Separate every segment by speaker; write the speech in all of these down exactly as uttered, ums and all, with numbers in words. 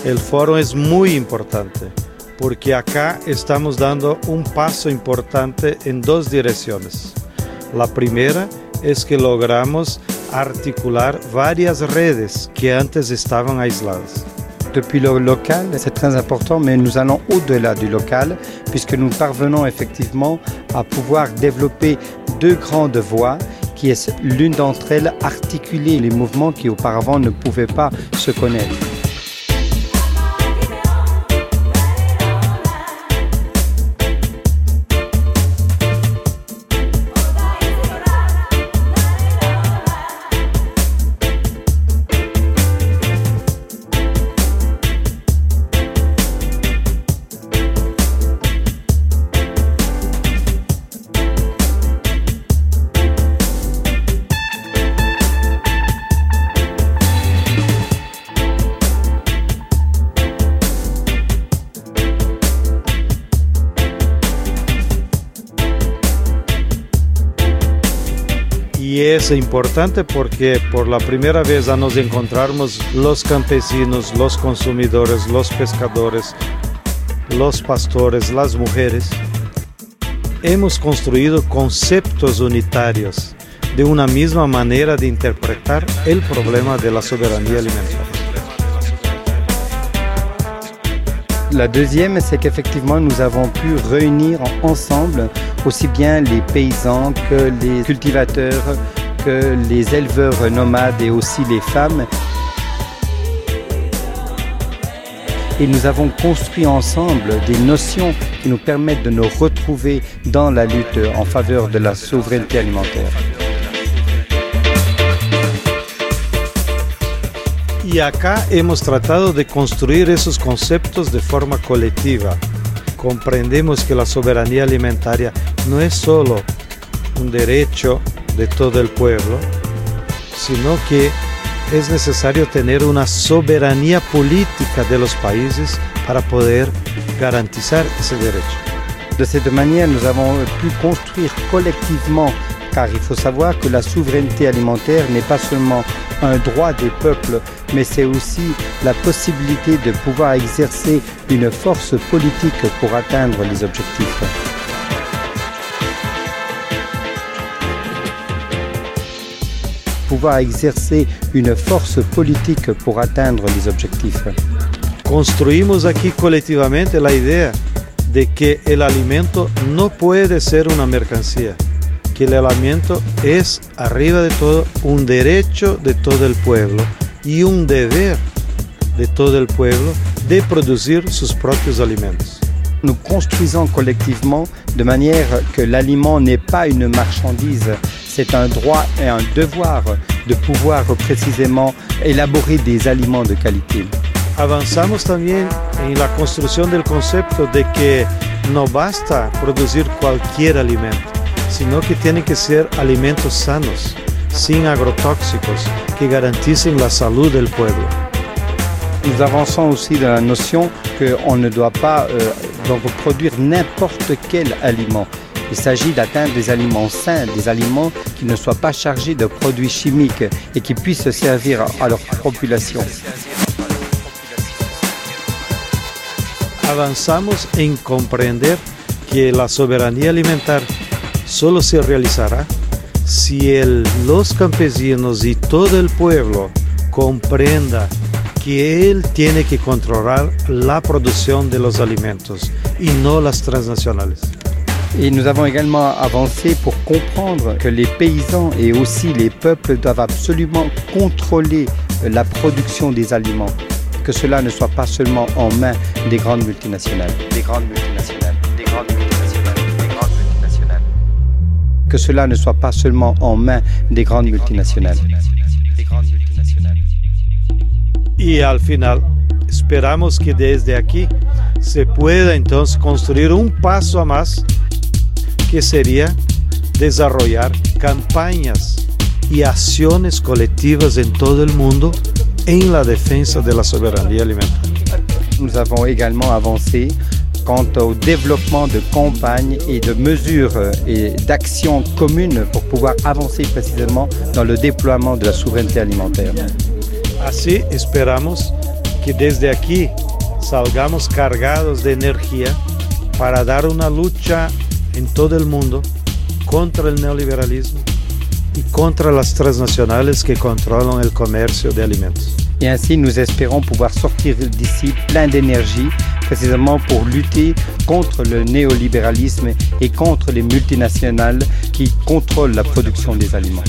Speaker 1: El foro es muy importante porque acá estamos dando un paso importante en dos direcciones. La primera es que logramos articular varias redes que antes estaban aisladas.
Speaker 2: Depuis le local, c'est très important, mais nous allons au-delà du local, puisque nous parvenons effectivement à pouvoir développer deux grandes voies, qui est l'une d'entre elles articuler les mouvements qui auparavant ne pouvaient pas se connaître.
Speaker 1: Y es importante porque por la primera vez nos encontramos los campesinos, los consumidores, los pescadores, los pastores, las mujeres. Hemos construido conceptos unitarios de una misma manera de interpretar el problema de la soberanía alimentaria.
Speaker 2: La deuxième, c'est qu'effectivement, nous avons pu réunir ensemble aussi bien les paysans que les cultivateurs, que les éleveurs nomades et aussi les femmes. Et nous avons construit ensemble des notions qui nous permettent de nous retrouver dans la lutte en faveur de la souveraineté alimentaire.
Speaker 1: Y acá hemos tratado de construir esos conceptos de forma colectiva. Comprendemos que la soberanía alimentaria no es solo un derecho de todo el pueblo, sino que es necesario tener una soberanía política de los países para poder garantizar ese derecho.
Speaker 2: De cette manière, nous avons pu construire collectivement, car il faut savoir que la souveraineté alimentaire n'est pas seulement un droit des peuples, mais c'est aussi la possibilité de pouvoir exercer une force politique pour atteindre les objectifs. Pouvoir exercer une force politique pour atteindre les objectifs.
Speaker 1: Construimos aquí colectivamente la idea de que el alimento no puede ser una mercancía, que el alimento es, arriba de todo, un derecho de todo el pueblo y un deber de todo el pueblo de producir sus propios alimentos.
Speaker 2: Nous construisons collectivement de manière que l'aliment n'est pas une marchandise, c'est un droit et un devoir de pouvoir précisément élaborer des aliments de qualité.
Speaker 1: Avanzamos también en la construcción del concepto de que no basta producir cualquier alimento, sino que tienen que ser alimentos sanos, sin agrotóxicos, que garanticen la salud del pueblo.
Speaker 2: Nous avançons aussi dans la notion qu'on ne doit pas euh, donc produire n'importe quel aliment. Il s'agit d'atteindre des aliments sains, des aliments qui ne soient pas chargés de produits chimiques et qui puissent servir à leur population.
Speaker 1: Avanzamos en comprender que la soberanía alimentaria solo se realizará si el, los campesinos y todo el pueblo comprenda que él tiene que controlar la producción de los alimentos y no las transnacionales.
Speaker 2: Et nous avons également avancé pour comprendre que les paysans et aussi les peuples doivent absolument contrôler la production des aliments, que cela ne soit pas seulement en main des grandes multinationales, des grandes multinationales, des grandes multinationales, des grandes multinationales. Que cela ne soit pas seulement en main des grandes multinationales, des grandes multinationales.
Speaker 1: Y al final, esperamos que desde aquí se pueda entonces construir un paso a más, que sería desarrollar campañas y acciones colectivas en todo el mundo en la defensa de la soberanía alimentaria.
Speaker 2: Nous avons également avancé quant au développement de campagnes et de mesures et d'actions communes pour pouvoir avancer précisément dans le déploiement de la souveraineté alimentaire.
Speaker 1: Así esperamos que desde aquí salgamos cargados de energía para dar una lucha en todo el mundo contra el neoliberalismo y contra las transnacionales que controlan el comercio de alimentos.
Speaker 2: Et ainsi, nous espérons pouvoir sortir d'ici plein d'énergie, précisément pour lutter contre le néolibéralisme et contre les multinationales qui contrôlent la production des aliments.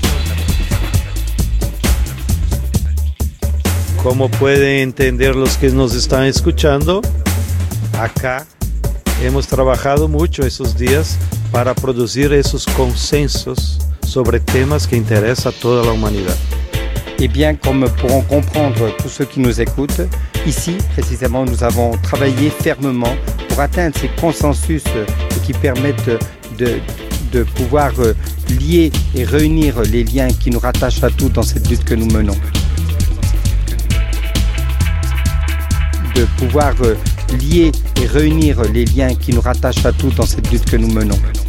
Speaker 1: Como pueden entender los que nos están escuchando, acá hemos trabajado mucho esos días para producir esos consensos sobre temas que interesan a toda la humanidad.
Speaker 2: Et bien, comme pourront comprendre tous ceux qui nous écoutent, ici, précisément, nous avons travaillé fermement pour atteindre ces consensus qui permettent de, de pouvoir lier et réunir les liens qui nous rattachent à tous dans cette lutte que nous menons. De pouvoir lier et réunir les liens qui nous rattachent à tous dans cette lutte que nous menons.